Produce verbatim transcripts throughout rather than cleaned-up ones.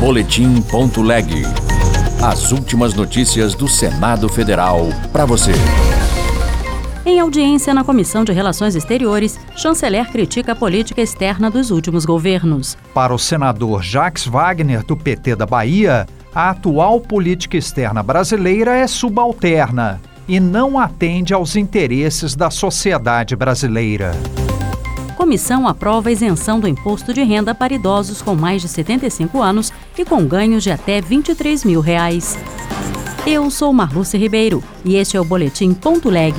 Boletim.leg. As últimas notícias do Senado Federal para você. Em audiência na Comissão de Relações Exteriores, chanceler critica a política externa dos últimos governos. Para o senador Jacques Wagner, do P T da Bahia, a atual política externa brasileira é subalterna e não atende aos interesses da sociedade brasileira. Comissão aprova a isenção do imposto de renda para idosos com mais de setenta e cinco anos e com ganhos de até vinte e três mil reais. Eu sou Marluce Ribeiro e este é o Boletim.leg.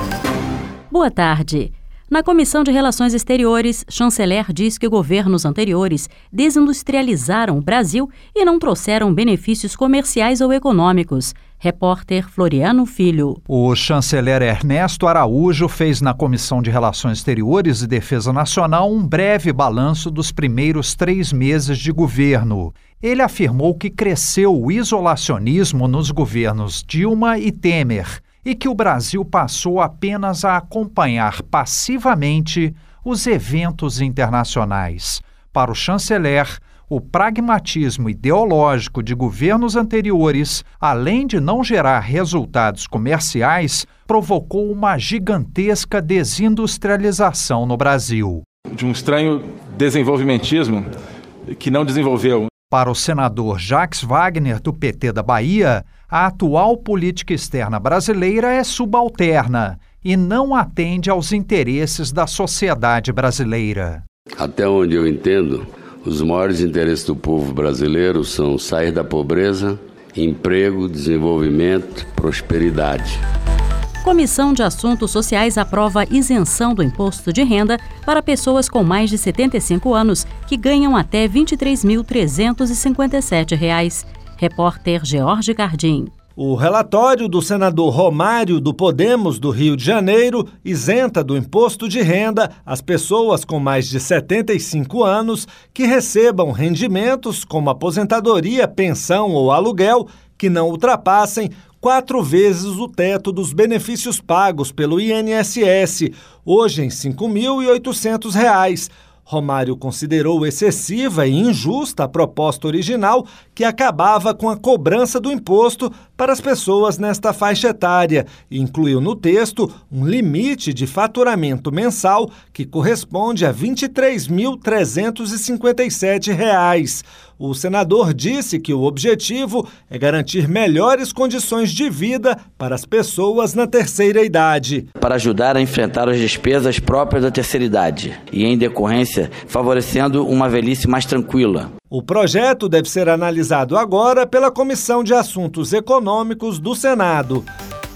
Boa tarde. Na Comissão de Relações Exteriores, chanceler diz que governos anteriores desindustrializaram o Brasil e não trouxeram benefícios comerciais ou econômicos. Repórter Floriano Filho. O chanceler Ernesto Araújo fez na Comissão de Relações Exteriores e Defesa Nacional um breve balanço dos primeiros três meses de governo. Ele afirmou que cresceu o isolacionismo nos governos Dilma e Temer e que o Brasil passou apenas a acompanhar passivamente os eventos internacionais. Para o chanceler, o pragmatismo ideológico de governos anteriores, além de não gerar resultados comerciais, provocou uma gigantesca desindustrialização no Brasil. De um estranho desenvolvimentismo que não desenvolveu. Para o senador Jacques Wagner, do P T da Bahia, a atual política externa brasileira é subalterna e não atende aos interesses da sociedade brasileira. Até onde eu entendo, os maiores interesses do povo brasileiro são sair da pobreza, emprego, desenvolvimento, prosperidade. Comissão de Assuntos Sociais aprova a isenção do imposto de renda para pessoas com mais de setenta e cinco anos que ganham até vinte e três mil trezentos e cinquenta e sete reais. Repórter George Cardim. O relatório do senador Romário, do Podemos, do Rio de Janeiro, isenta do imposto de renda as pessoas com mais de setenta e cinco anos que recebam rendimentos como aposentadoria, pensão ou aluguel que não ultrapassem quatro vezes o teto dos benefícios pagos pelo I N S S, hoje em cinco mil e oitocentos reais. Romário considerou excessiva e injusta a proposta original que acabava com a cobrança do imposto para as pessoas nesta faixa etária e incluiu no texto um limite de faturamento mensal que corresponde a vinte e três mil trezentos e cinquenta e sete reais. O senador disse que o objetivo é garantir melhores condições de vida para as pessoas na terceira idade. Para ajudar a enfrentar as despesas próprias da terceira idade e, em decorrência, favorecendo uma velhice mais tranquila. O projeto deve ser analisado agora pela Comissão de Assuntos Econômicos do Senado.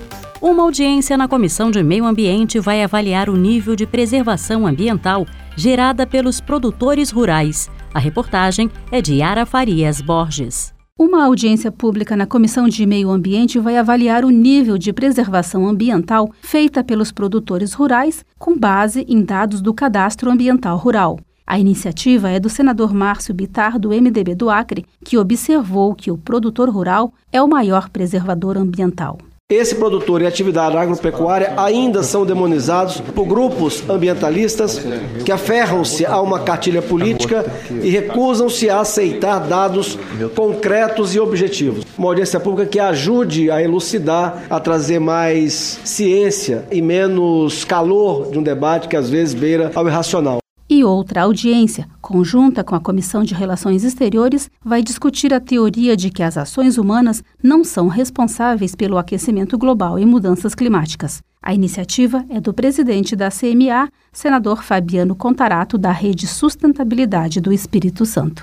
Uma audiência na Comissão de Meio Ambiente vai avaliar o nível de preservação ambiental gerada pelos produtores rurais. A reportagem é de Yara Farias Borges. Uma audiência pública na Comissão de Meio Ambiente vai avaliar o nível de preservação ambiental feita pelos produtores rurais com base em dados do Cadastro Ambiental Rural. A iniciativa é do senador Márcio Bittar, do M D B do Acre, que observou que o produtor rural é o maior preservador ambiental. Esse produtor e atividade agropecuária ainda são demonizados por grupos ambientalistas que aferram-se a uma cartilha política e recusam-se a aceitar dados concretos e objetivos. Uma audiência pública que ajude a elucidar, a trazer mais ciência e menos calor de um debate que às vezes beira ao irracional. E outra audiência, conjunta com a Comissão de Relações Exteriores, vai discutir a teoria de que as ações humanas não são responsáveis pelo aquecimento global e mudanças climáticas. A iniciativa é do presidente da C M A, senador Fabiano Contarato, da Rede Sustentabilidade do Espírito Santo.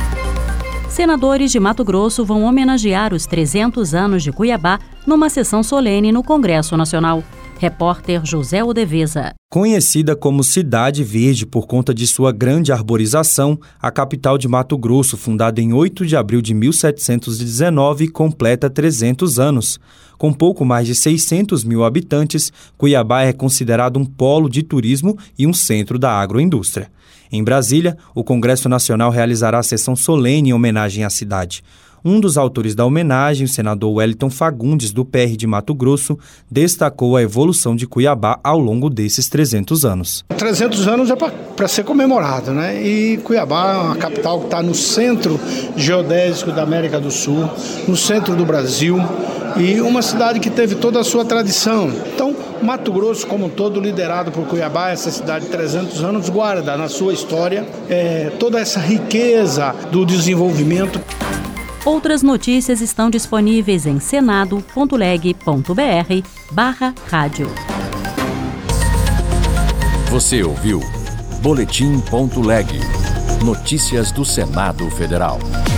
Senadores de Mato Grosso vão homenagear os trezentos anos de Cuiabá numa sessão solene no Congresso Nacional. Repórter José Odeveza. Conhecida como Cidade Verde por conta de sua grande arborização, a capital de Mato Grosso, fundada em oito de abril de mil setecentos e dezenove, completa trezentos anos. Com pouco mais de seiscentos mil habitantes, Cuiabá é considerado um polo de turismo e um centro da agroindústria. Em Brasília, o Congresso Nacional realizará a sessão solene em homenagem à cidade. Um dos autores da homenagem, o senador Wellington Fagundes, do P R de Mato Grosso, destacou a evolução de Cuiabá ao longo desses trezentos anos. trezentos anos é para ser comemorado, né? E Cuiabá é uma capital que está no centro geodésico da América do Sul, no centro do Brasil, e uma cidade que teve toda a sua tradição. Então, Mato Grosso, como um todo, liderado por Cuiabá, essa cidade de trezentos anos, guarda na sua história é, toda essa riqueza do desenvolvimento. Outras notícias estão disponíveis em senado ponto leg ponto br barra rádio. Você ouviu Boletim ponto leg. Notícias do Senado Federal.